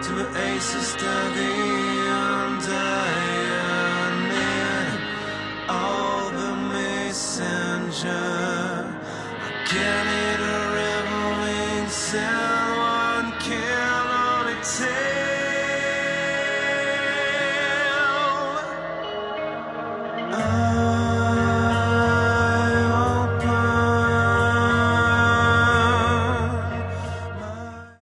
to the aces to the undying, all the messenger. Again, it a reveling sound, one can only take.